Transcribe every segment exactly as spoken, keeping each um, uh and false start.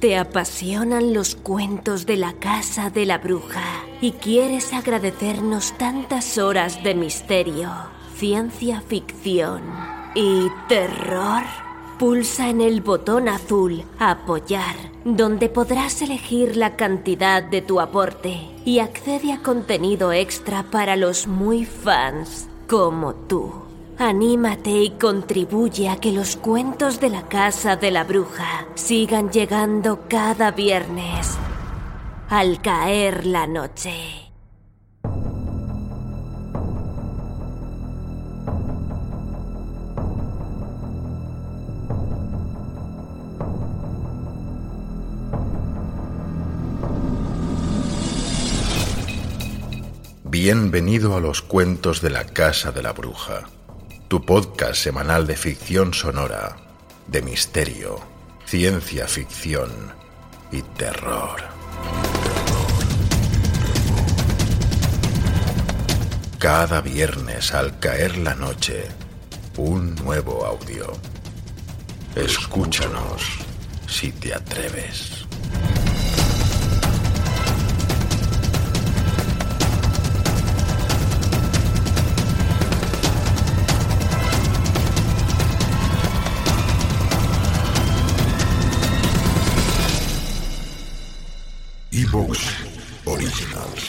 Te apasionan los cuentos de la Casa de la Bruja y quieres agradecernos tantas horas de misterio, ciencia ficción y terror. Pulsa en el botón azul Apoyar, donde podrás elegir la cantidad de tu aporte y accede a contenido extra para los muy fans como tú. Anímate y contribuye a que los cuentos de la Casa de la Bruja sigan llegando cada viernes al caer la noche. Bienvenido a los cuentos de la Casa de la Bruja, tu podcast semanal de ficción sonora, de misterio, ciencia ficción y terror. Cada viernes al caer la noche, un nuevo audio. Escúchanos si te atreves. iVoox Originals.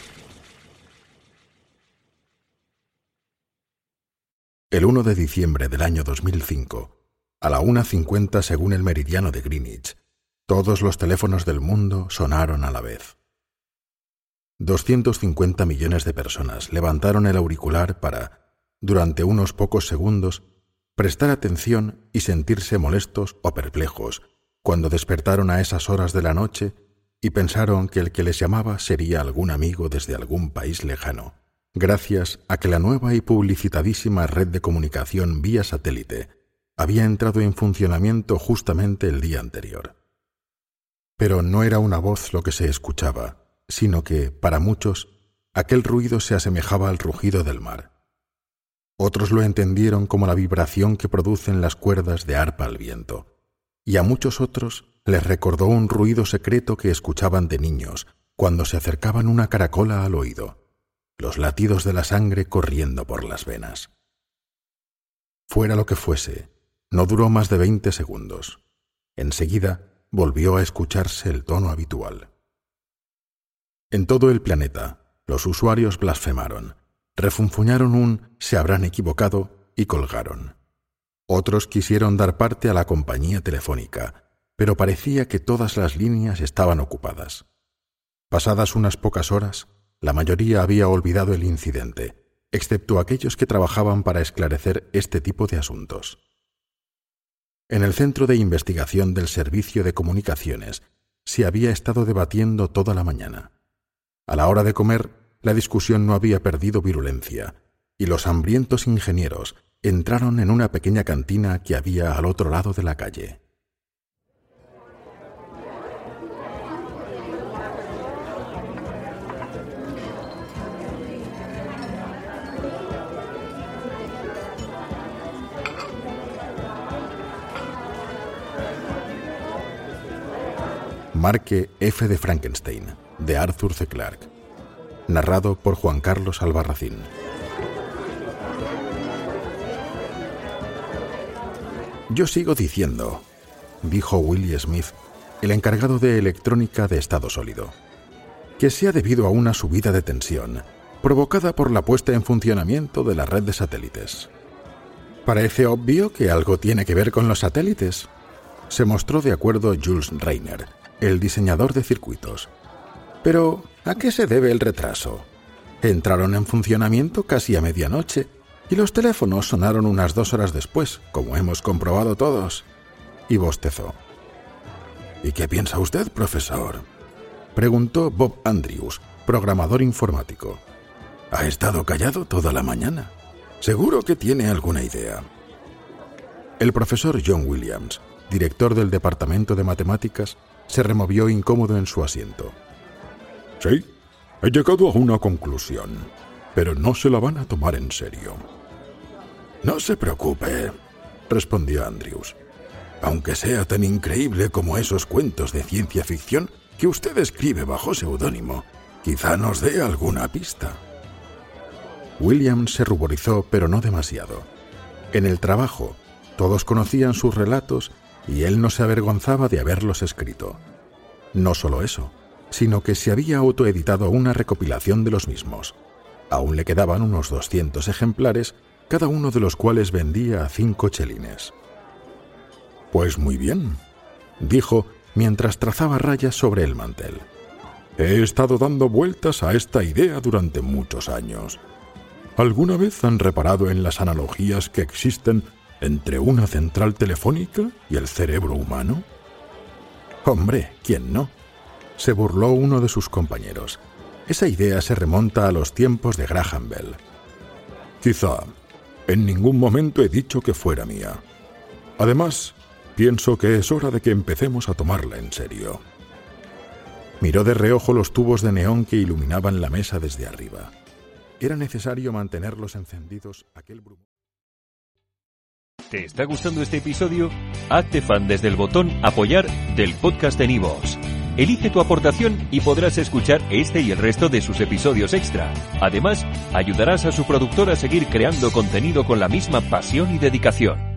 El uno de diciembre del año dos mil cinco, a la una cincuenta según el meridiano de Greenwich, todos los teléfonos del mundo sonaron a la vez. doscientos cincuenta millones de personas levantaron el auricular para, durante unos pocos segundos, prestar atención y sentirse molestos o perplejos cuando despertaron a esas horas de la noche y pensaron que el que les llamaba sería algún amigo desde algún país lejano, gracias a que la nueva y publicitadísima red de comunicación vía satélite había entrado en funcionamiento justamente el día anterior. Pero no era una voz lo que se escuchaba, sino que, para muchos, aquel ruido se asemejaba al rugido del mar. Otros lo entendieron como la vibración que producen las cuerdas de arpa al viento, y a muchos otros les recordó un ruido secreto que escuchaban de niños cuando se acercaban una caracola al oído, los latidos de la sangre corriendo por las venas. Fuera lo que fuese, no duró más de veinte segundos. Enseguida volvió a escucharse el tono habitual. En todo el planeta, los usuarios blasfemaron, refunfuñaron un «se habrán equivocado» y colgaron. Otros quisieron dar parte a la compañía telefónica, pero parecía que todas las líneas estaban ocupadas. Pasadas unas pocas horas, la mayoría había olvidado el incidente, excepto aquellos que trabajaban para esclarecer este tipo de asuntos. En el Centro de Investigación del Servicio de Comunicaciones se había estado debatiendo toda la mañana. A la hora de comer, la discusión no había perdido virulencia, y los hambrientos ingenieros entraron en una pequeña cantina que había al otro lado de la calle. Marque F de Frankenstein, de Arthur C. Clarke. Narrado por Juan Carlos Albarracín. Yo sigo diciendo, dijo Willie Smith, el encargado de electrónica de estado sólido, que sea debido a una subida de tensión provocada por la puesta en funcionamiento de la red de satélites. Parece obvio que algo tiene que ver con los satélites. Se mostró de acuerdo Jules Reiner, el diseñador de circuitos. Pero, ¿a qué se debe el retraso? Entraron en funcionamiento casi a medianoche y los teléfonos sonaron unas dos horas después, como hemos comprobado todos. Y bostezó. ¿Y qué piensa usted, profesor?, preguntó Bob Andrews, programador informático. Ha estado callado toda la mañana. Seguro que tiene alguna idea. El profesor John Williams, director del Departamento de Matemáticas, se removió incómodo en su asiento. Sí, he llegado a una conclusión, pero no se la van a tomar en serio. No se preocupe, respondió Andrews. aunque sea tan increíble como esos cuentos de ciencia ficción que usted escribe bajo seudónimo, quizá nos dé alguna pista». William se ruborizó, pero no demasiado. En el trabajo, todos conocían sus relatos y él no se avergonzaba de haberlos escrito. No solo eso, sino que se había autoeditado una recopilación de los mismos. Aún le quedaban unos doscientos ejemplares, cada uno de los cuales vendía a cinco chelines. «Pues muy bien», dijo mientras trazaba rayas sobre el mantel. «He estado dando vueltas a esta idea durante muchos años. ¿Alguna vez han reparado en las analogías que existen entre una central telefónica y el cerebro humano?» «Hombre, ¿quién no?», se burló uno de sus compañeros. «Esa idea se remonta a los tiempos de Graham Bell». «Quizá. En ningún momento he dicho que fuera mía. Además, pienso que es hora de que empecemos a tomarla en serio». Miró de reojo los tubos de neón que iluminaban la mesa desde arriba. Era necesario mantenerlos encendidos aquel brumo. ¿Te está gustando este episodio? Hazte fan desde el botón Apoyar del podcast de Nivos. Elige tu aportación y podrás escuchar este y el resto de sus episodios extra. Además, ayudarás a su productor a seguir creando contenido con la misma pasión y dedicación.